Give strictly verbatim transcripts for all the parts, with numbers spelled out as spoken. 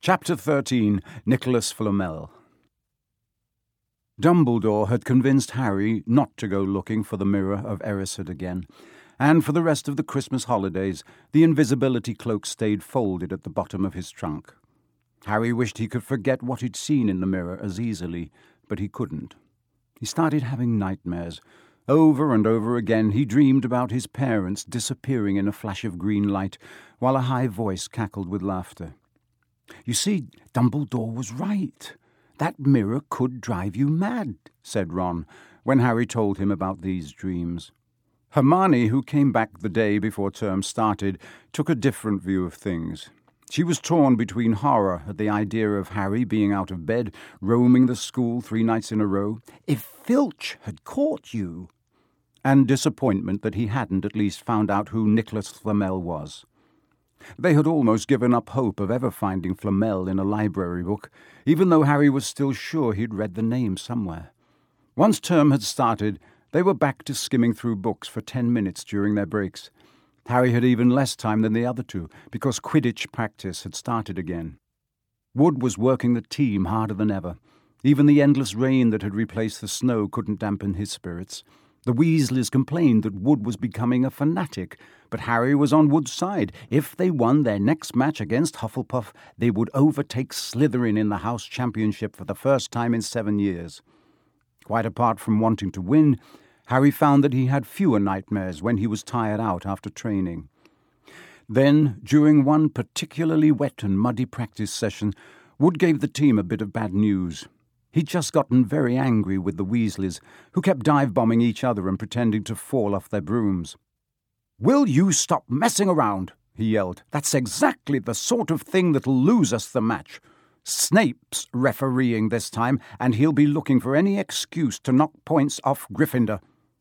Chapter thirteen. Nicholas Flamel. Dumbledore had convinced Harry not to go looking for the Mirror of Erised again, and for the rest of the Christmas holidays the invisibility cloak stayed folded at the bottom of his trunk. Harry wished he could forget what he'd seen in the mirror as easily, but he couldn't. He started having nightmares. Over and over again he dreamed about his parents disappearing in a flash of green light, while a high voice cackled with laughter. "You see, Dumbledore was right. That mirror could drive you mad," said Ron, when Harry told him about these dreams. Hermione, who came back the day before term started, took a different view of things. She was torn between horror at the idea of Harry being out of bed, roaming the school three nights in a row, "If Filch had caught you," and disappointment that he hadn't at least found out who Nicholas Flamel was. They had almost given up hope of ever finding Flamel in a library book, even though Harry was still sure he'd read the name somewhere. Once term had started, they were back to skimming through books for ten minutes during their breaks. Harry had even less time than the other two, because Quidditch practice had started again. Wood was working the team harder than ever. Even the endless rain that had replaced the snow couldn't dampen his spirits. The Weasleys complained that Wood was becoming a fanatic, but Harry was on Wood's side. If they won their next match against Hufflepuff, they would overtake Slytherin in the House Championship for the first time in seven years. Quite apart from wanting to win, Harry found that he had fewer nightmares when he was tired out after training. Then, during one particularly wet and muddy practice session, Wood gave the team a bit of bad news. He'd just gotten very angry with the Weasleys, who kept dive-bombing each other and pretending to fall off their brooms. "Will you stop messing around?" he yelled. "That's exactly the sort of thing that'll lose us the match. Snape's refereeing this time, and he'll be looking for any excuse to knock points off Gryffindor."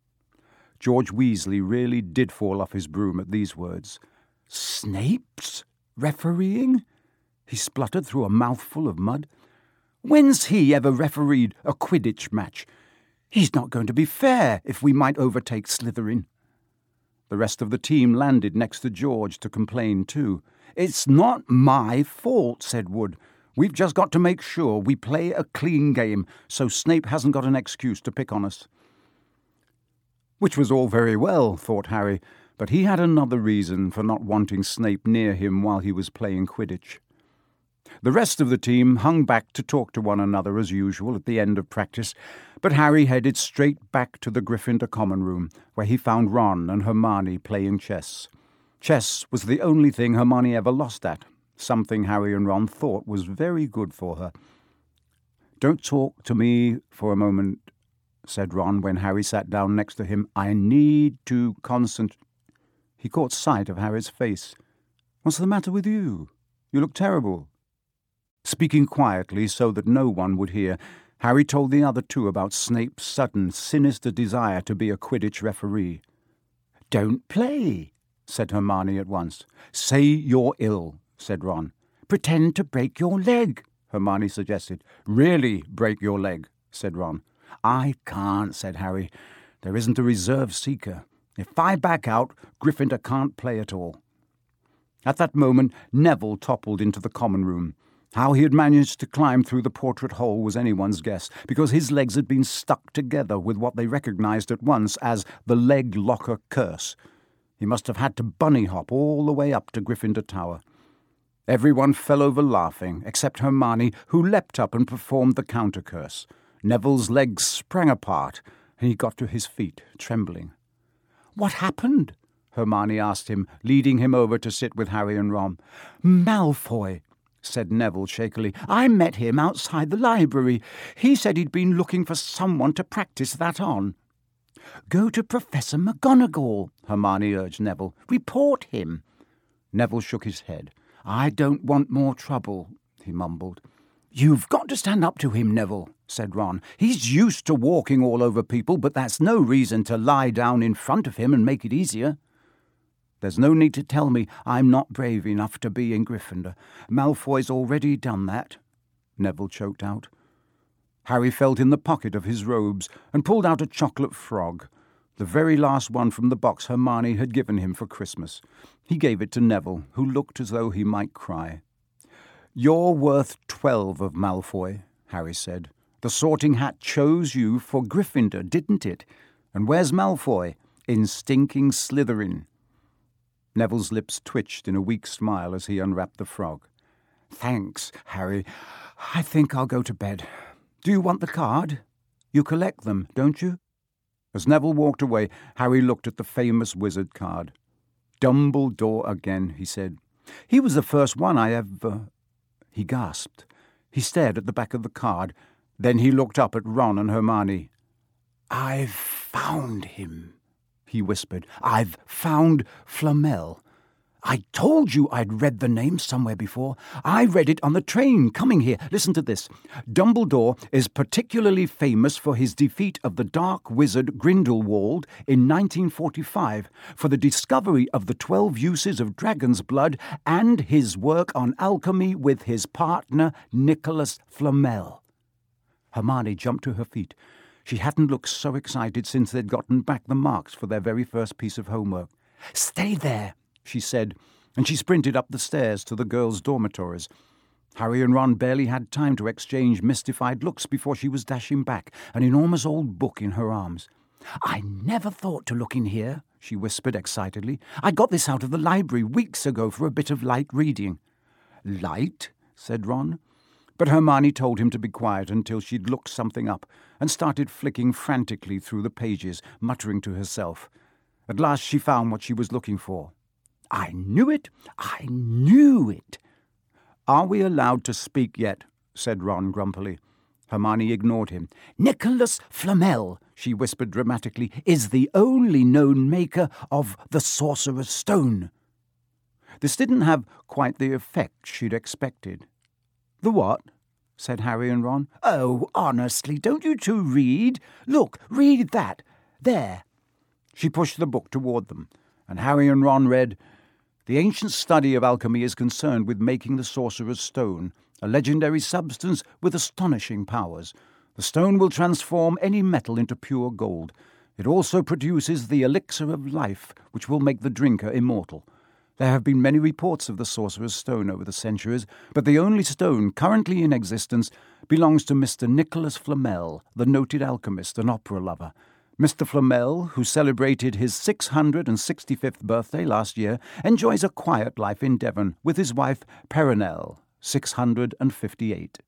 George Weasley really did fall off his broom at these words. "Snape's refereeing?" He spluttered through a mouthful of mud. "When's he ever refereed a Quidditch match? He's not going to be fair if we might overtake Slytherin." The rest of the team landed next to George to complain too. "It's not my fault," said Wood. "We've just got to make sure we play a clean game so Snape hasn't got an excuse to pick on us." Which was all very well, thought Harry, but he had another reason for not wanting Snape near him while he was playing Quidditch. The rest of the team hung back to talk to one another as usual at the end of practice, but Harry headed straight back to the Gryffindor common room, where he found Ron and Hermione playing chess. Chess was the only thing Hermione ever lost at, something Harry and Ron thought was very good for her. "Don't talk to me for a moment," said Ron when Harry sat down next to him. "I need to concentrate." He caught sight of Harry's face. "What's the matter with you? You look terrible." Speaking quietly so that no one would hear, Harry told the other two about Snape's sudden, sinister desire to be a Quidditch referee. "Don't play," said Hermione at once. "Say you're ill," said Ron. "Pretend to break your leg," Hermione suggested. "Really break your leg," said Ron. "I can't," said Harry. "There isn't a reserve seeker. If I back out, Gryffindor can't play at all." At that moment, Neville toppled into the common room. How he had managed to climb through the portrait hole was anyone's guess, because his legs had been stuck together with what they recognized at once as the leg locker curse. He must have had to bunny hop all the way up to Gryffindor Tower. Everyone fell over laughing, except Hermione, who leapt up and performed the counter curse. Neville's legs sprang apart, and he got to his feet, trembling. "What happened?" Hermione asked him, leading him over to sit with Harry and Ron. "Malfoy," said Neville shakily. "I met him outside the library. He said he'd been looking for someone to practice that on." "Go to Professor McGonagall," Hermione urged Neville. "Report him." Neville shook his head. "I don't want more trouble," he mumbled. "You've got to stand up to him, Neville," said Ron. "He's used to walking all over people, but that's no reason to lie down in front of him and make it easier." "There's no need to tell me I'm not brave enough to be in Gryffindor. Malfoy's already done that," Neville choked out. Harry felt in the pocket of his robes and pulled out a chocolate frog, the very last one from the box Hermione had given him for Christmas. He gave it to Neville, who looked as though he might cry. "You're worth twelve of Malfoy," Harry said. "The Sorting Hat chose you for Gryffindor, didn't it? And where's Malfoy? In stinking Slytherin." Neville's lips twitched in a weak smile as he unwrapped the frog. "Thanks, Harry. I think I'll go to bed. Do you want the card? You collect them, don't you?" As Neville walked away, Harry looked at the famous wizard card. "Dumbledore again," he said. "He was the first one I ever—" He gasped. He stared at the back of the card. Then he looked up at Ron and Hermione. "I've found him," he whispered. "I've found Flamel. I told you I'd read the name somewhere before. I read it on the train coming here. Listen to this. Dumbledore is particularly famous for his defeat of the dark wizard Grindelwald in nineteen forty-five, for the discovery of the twelve uses of dragon's blood, and his work on alchemy with his partner Nicholas Flamel." Hermione jumped to her feet. She hadn't looked so excited since they'd gotten back the marks for their very first piece of homework. "Stay there," she said, and she sprinted up the stairs to the girls' dormitories. Harry and Ron barely had time to exchange mystified looks before she was dashing back, an enormous old book in her arms. "I never thought to look in here," she whispered excitedly. "I got this out of the library weeks ago for a bit of light reading." "Light?" said Ron. But Hermione told him to be quiet until she'd looked something up, and started flicking frantically through the pages, muttering to herself. At last she found what she was looking for. "I knew it! I knew it!" "Are we allowed to speak yet?" said Ron grumpily. Hermione ignored him. "Nicholas Flamel," she whispered dramatically, "is the only known maker of the Sorcerer's Stone." This didn't have quite the effect she'd expected. "The what?" said Harry and Ron. "Oh, honestly, don't you two read? Look, read that. There." She pushed the book toward them, and Harry and Ron read, "The ancient study of alchemy is concerned with making the Sorcerer's Stone, a legendary substance with astonishing powers. The stone will transform any metal into pure gold. It also produces the elixir of life, which will make the drinker immortal. There have been many reports of the Sorcerer's Stone over the centuries, but the only stone currently in existence belongs to Mister Nicholas Flamel, the noted alchemist and opera lover. Mister Flamel, who celebrated his six hundred sixty-fifth birthday last year, enjoys a quiet life in Devon with his wife Perenelle, six hundred fifty-eight.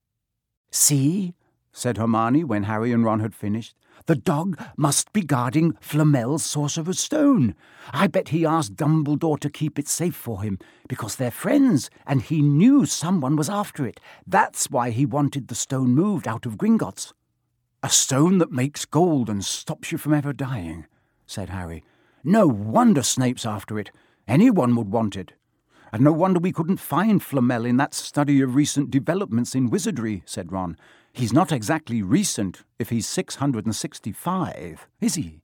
"See," said Hermione when Harry and Ron had finished, "the dog must be guarding Flamel's Sorcerer's Stone. I bet he asked Dumbledore to keep it safe for him, because they're friends, and he knew someone was after it. That's why he wanted the stone moved out of Gringotts." "A stone that makes gold and stops you from ever dying," said Harry. "No wonder Snape's after it. Anyone would want it." "And no wonder we couldn't find Flamel in that study of recent developments in wizardry," said Ron. "He's not exactly recent if he's six hundred sixty-five, is he?"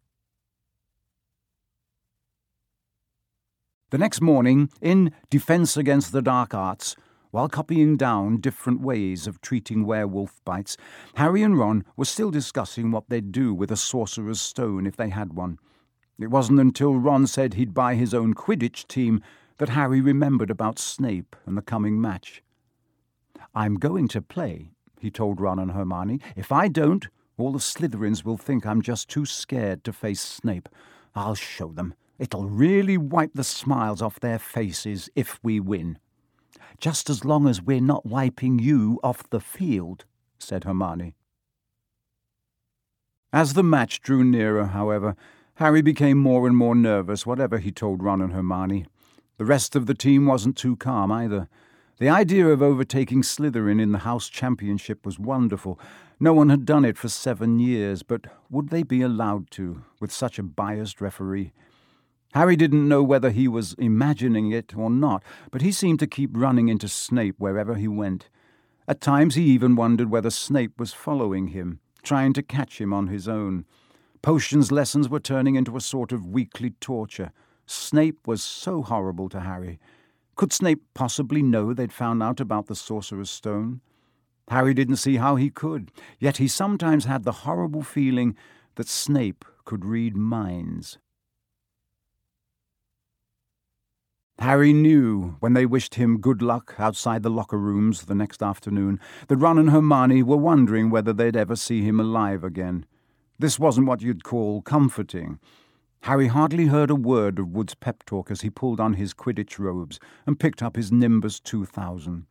The next morning, in Defense Against the Dark Arts, while copying down different ways of treating werewolf bites, Harry and Ron were still discussing what they'd do with a Sorcerer's Stone if they had one. It wasn't until Ron said he'd buy his own Quidditch team that Harry remembered about Snape and the coming match. "I'm going to play," he told Ron and Hermione. "If I don't, all the Slytherins will think I'm just too scared to face Snape. I'll show them. It'll really wipe the smiles off their faces if we win." "Just as long as we're not wiping you off the field," said Hermione. As the match drew nearer, however, Harry became more and more nervous, whatever he told Ron and Hermione. The rest of the team wasn't too calm either. The idea of overtaking Slytherin in the House Championship was wonderful. No one had done it for seven years, but would they be allowed to, with such a biased referee? Harry didn't know whether he was imagining it or not, but he seemed to keep running into Snape wherever he went. At times he even wondered whether Snape was following him, trying to catch him on his own. Potions lessons were turning into a sort of weekly torture. Snape was so horrible to Harry. Could Snape possibly know they'd found out about the Sorcerer's Stone? Harry didn't see how he could, yet he sometimes had the horrible feeling that Snape could read minds. Harry knew, when they wished him good luck outside the locker rooms the next afternoon, that Ron and Hermione were wondering whether they'd ever see him alive again. This wasn't what you'd call comforting. Harry hardly heard a word of Wood's pep talk as he pulled on his Quidditch robes and picked up his Nimbus two thousand.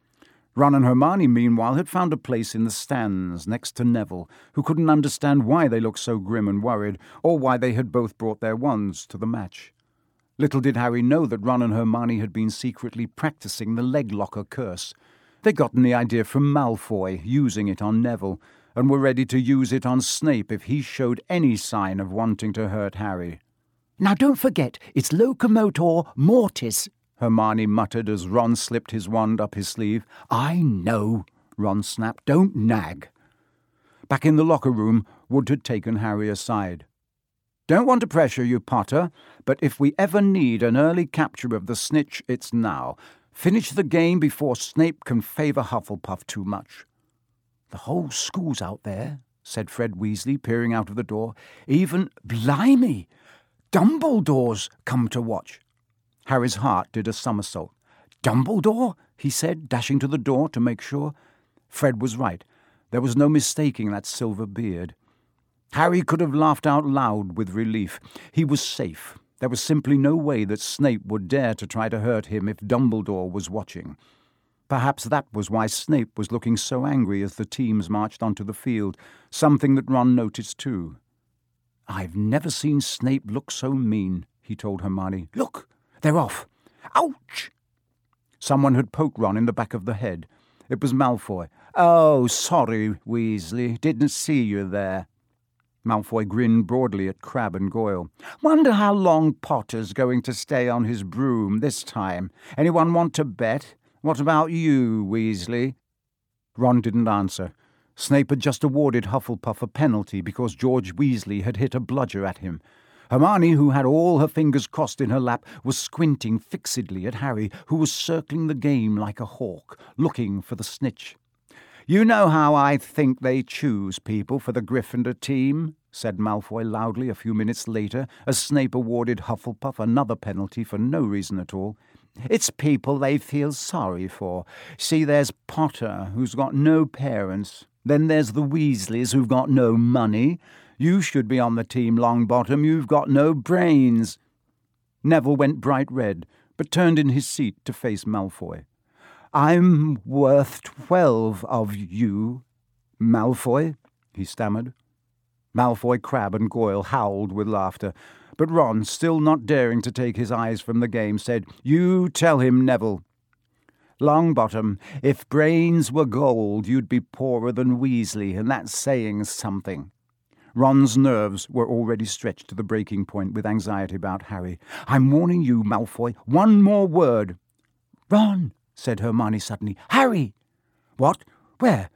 Ron and Hermione, meanwhile, had found a place in the stands next to Neville, who couldn't understand why they looked so grim and worried, or why they had both brought their wands to the match. Little did Harry know that Ron and Hermione had been secretly practicing the leg locker curse. They'd gotten the idea from Malfoy, using it on Neville, and were ready to use it on Snape if he showed any sign of wanting to hurt Harry. "Now don't forget, it's Locomotor Mortis," Hermione muttered as Ron slipped his wand up his sleeve. "I know," Ron snapped. "Don't nag." Back in the locker room, Wood had taken Harry aside. "Don't want to pressure you, Potter, but if we ever need an early capture of the snitch, it's now. Finish the game before Snape can favour Hufflepuff too much." "The whole school's out there," said Fred Weasley, peering out of the door. "Even, blimey, Dumbledore's come to watch." Harry's heart did a somersault. "Dumbledore?" he said, dashing to the door to make sure. Fred was right. There was no mistaking that silver beard. Harry could have laughed out loud with relief. He was safe. There was simply no way that Snape would dare to try to hurt him if Dumbledore was watching. Perhaps that was why Snape was looking so angry as the teams marched onto the field, something that Ron noticed too. "I've never seen Snape look so mean," he told Hermione. "Look, they're off. Ouch!" Someone had poked Ron in the back of the head. It was Malfoy. "Oh, sorry, Weasley. Didn't see you there." Malfoy grinned broadly at Crabbe and Goyle. "Wonder how long Potter's going to stay on his broom this time. Anyone want to bet? What about you, Weasley?" Ron didn't answer. Snape had just awarded Hufflepuff a penalty because George Weasley had hit a bludger at him. Hermione, who had all her fingers crossed in her lap, was squinting fixedly at Harry, who was circling the game like a hawk, looking for the snitch. "You know how I think they choose people for the Gryffindor team," said Malfoy loudly a few minutes later, as Snape awarded Hufflepuff another penalty for no reason at all. "It's people they feel sorry for. See, there's Potter, who's got no parents. Then there's the Weasleys, who've got no money. You should be on the team, Longbottom. You've got no brains." Neville went bright red, but turned in his seat to face Malfoy. "I'm worth twelve of you, Malfoy," he stammered. Malfoy, Crabbe, and Goyle howled with laughter, but Ron, still not daring to take his eyes from the game, said, "You tell him, Neville." "Longbottom, if brains were gold, you'd be poorer than Weasley, and that's saying something." Ron's nerves were already stretched to the breaking point with anxiety about Harry. "I'm warning you, Malfoy. One more word." "Ron," said Hermione suddenly. "Harry!" "What? Where?"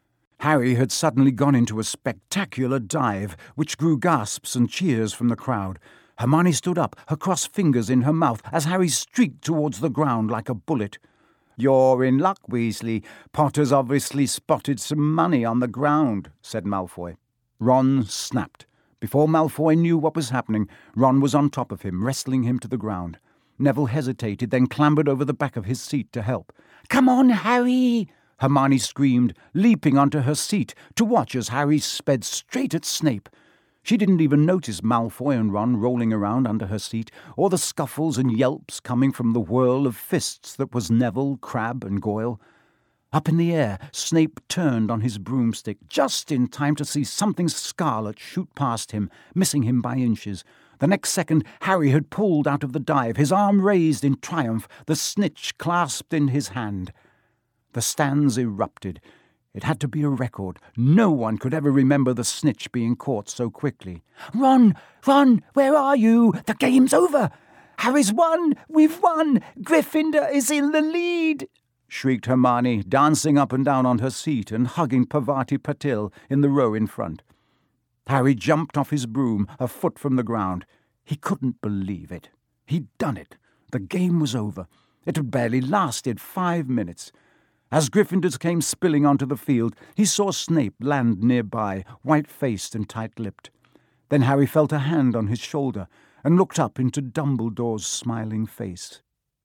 Harry had suddenly gone into a spectacular dive, which drew gasps and cheers from the crowd. Hermione stood up, her crossed fingers in her mouth, as Harry streaked towards the ground like a bullet. "You're in luck, Weasley. Potter's obviously spotted some money on the ground," said Malfoy. Ron snapped. Before Malfoy knew what was happening, Ron was on top of him, wrestling him to the ground. Neville hesitated, then clambered over the back of his seat to help. "Come on, Harry!" Hermione screamed, leaping onto her seat to watch as Harry sped straight at Snape. She didn't even notice Malfoy and Ron rolling around under her seat, or the scuffles and yelps coming from the whirl of fists that was Neville, Crabbe, and Goyle. Up in the air, Snape turned on his broomstick just in time to see something scarlet shoot past him, missing him by inches. The next second, Harry had pulled out of the dive, his arm raised in triumph, the snitch clasped in his hand. The stands erupted. It had to be a record. No one could ever remember the snitch being caught so quickly. "Ron! Ron! Where are you? The game's over! Harry's won! We've won! Gryffindor is in the lead!" shrieked Hermione, dancing up and down on her seat and hugging Parvati Patil in the row in front. Harry jumped off his broom, a foot from the ground. He couldn't believe it. He'd done it. The game was over. It had barely lasted five minutes. As Gryffindors came spilling onto the field, he saw Snape land nearby, white-faced and tight-lipped. Then Harry felt a hand on his shoulder and looked up into Dumbledore's smiling face.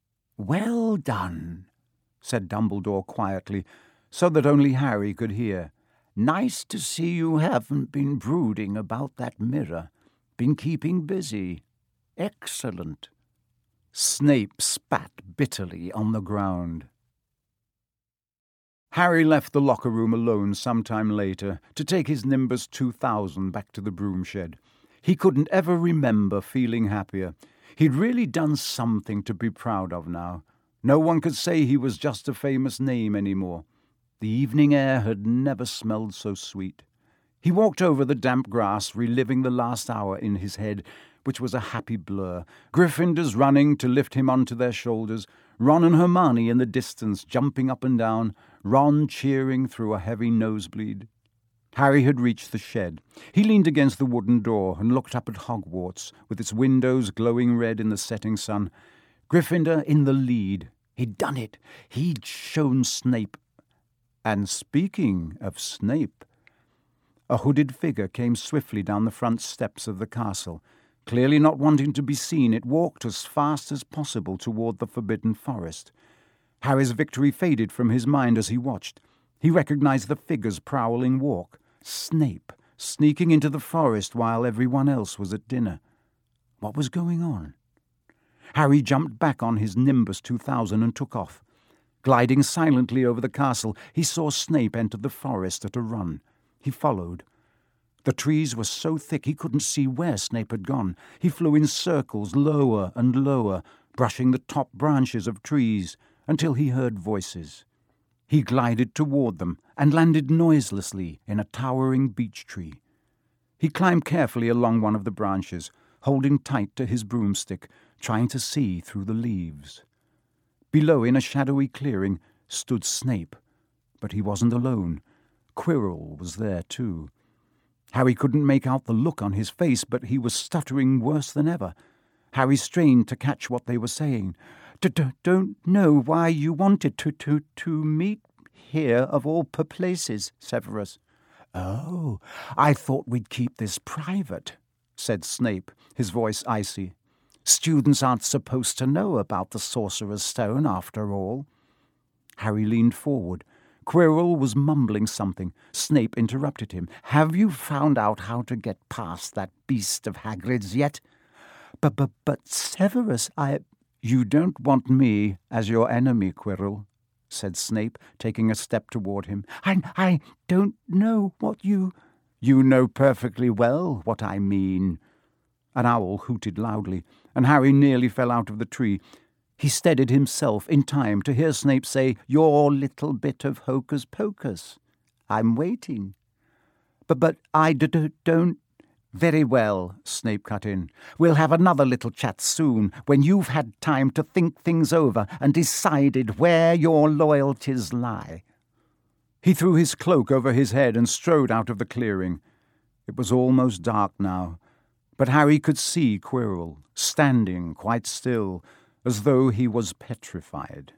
"Well done," said Dumbledore quietly, so that only Harry could hear. "Nice to see you haven't been brooding about that mirror. Been keeping busy. Excellent." Snape spat bitterly on the ground. Harry left the locker room alone some time later to take his Nimbus two thousand back to the broom shed. He couldn't ever remember feeling happier. He'd really done something to be proud of now. No one could say he was just a famous name anymore. The evening air had never smelled so sweet. He walked over the damp grass, reliving the last hour in his head, which was a happy blur. Gryffindors running to lift him onto their shoulders, Ron and Hermione in the distance jumping up and down, Ron cheering through a heavy nosebleed. Harry had reached the shed. He leaned against the wooden door and looked up at Hogwarts, with its windows glowing red in the setting sun. Gryffindor in the lead. He'd done it. He'd shown Snape. And speaking of Snape, a hooded figure came swiftly down the front steps of the castle. Clearly not wanting to be seen, it walked as fast as possible toward the Forbidden Forest. Harry's victory faded from his mind as he watched. He recognized the figure's prowling walk. Snape, sneaking into the forest while everyone else was at dinner. What was going on? Harry jumped back on his Nimbus two thousand and took off. Gliding silently over the castle, he saw Snape enter the forest at a run. He followed. The trees were so thick he couldn't see where Snape had gone. He flew in circles lower and lower, brushing the top branches of trees, until he heard voices. He glided toward them and landed noiselessly in a towering beech tree. He climbed carefully along one of the branches, holding tight to his broomstick, trying to see through the leaves. Below, in a shadowy clearing, stood Snape, but he wasn't alone. Quirrell was there too. Harry couldn't make out the look on his face, but he was stuttering worse than ever. Harry strained to catch what they were saying. "Don't know why you wanted to to to meet here of all places, Severus." "Oh, I thought we'd keep this private," said Snape, his voice icy. "Students aren't supposed to know about the Sorcerer's Stone, after all." Harry leaned forward. Quirrell was mumbling something. Snape interrupted him. "Have you found out how to get past that beast of Hagrid's yet?" But, but, but, Severus, I... "You don't want me as your enemy, Quirrell," said Snape, taking a step toward him. I, I don't know what you... "You know perfectly well what I mean." An owl hooted loudly, and Harry nearly fell out of the tree. He steadied himself in time to hear Snape say, "Your little bit of hocus-pocus. I'm waiting." But, but I d- d- don't... "Very well," Snape cut in. "We'll have another little chat soon, when you've had time to think things over and decided where your loyalties lie." He threw his cloak over his head and strode out of the clearing. It was almost dark now, but Harry could see Quirrell, standing quite still, as though he was petrified.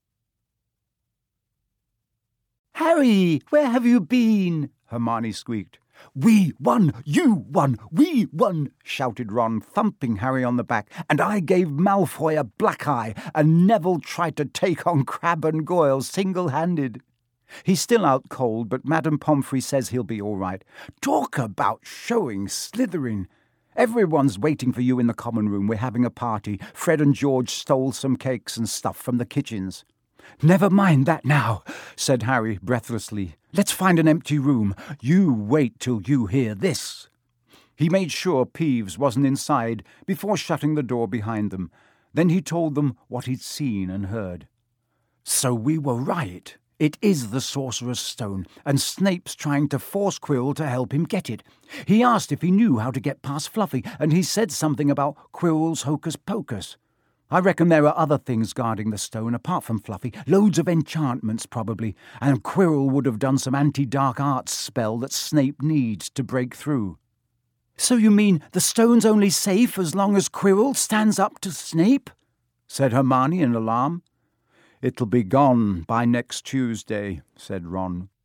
"Harry, where have you been?" Hermione squeaked. "We won! You won! We won!" shouted Ron, thumping Harry on the back. "And I gave Malfoy a black eye, and Neville tried to take on Crabbe and Goyle single-handed. He's still out cold, but Madame Pomfrey says he'll be all right. Talk about showing Slytherin! Everyone's waiting for you in the common room. We're having a party. Fred and George stole some cakes and stuff from the kitchens." "Never mind that now," said Harry breathlessly. "Let's find an empty room. You wait till you hear this." He made sure Peeves wasn't inside before shutting the door behind them. Then he told them what he'd seen and heard. "So we were right. It is the Sorcerer's Stone, and Snape's trying to force Quirrell to help him get it. He asked if he knew how to get past Fluffy, and he said something about Quirrell's hocus-pocus. I reckon there are other things guarding the stone apart from Fluffy, loads of enchantments probably, and Quirrell would have done some anti-dark arts spell that Snape needs to break through." "So you mean the stone's only safe as long as Quirrell stands up to Snape?" said Hermione in alarm. "It'll be gone by next Tuesday," said Ron.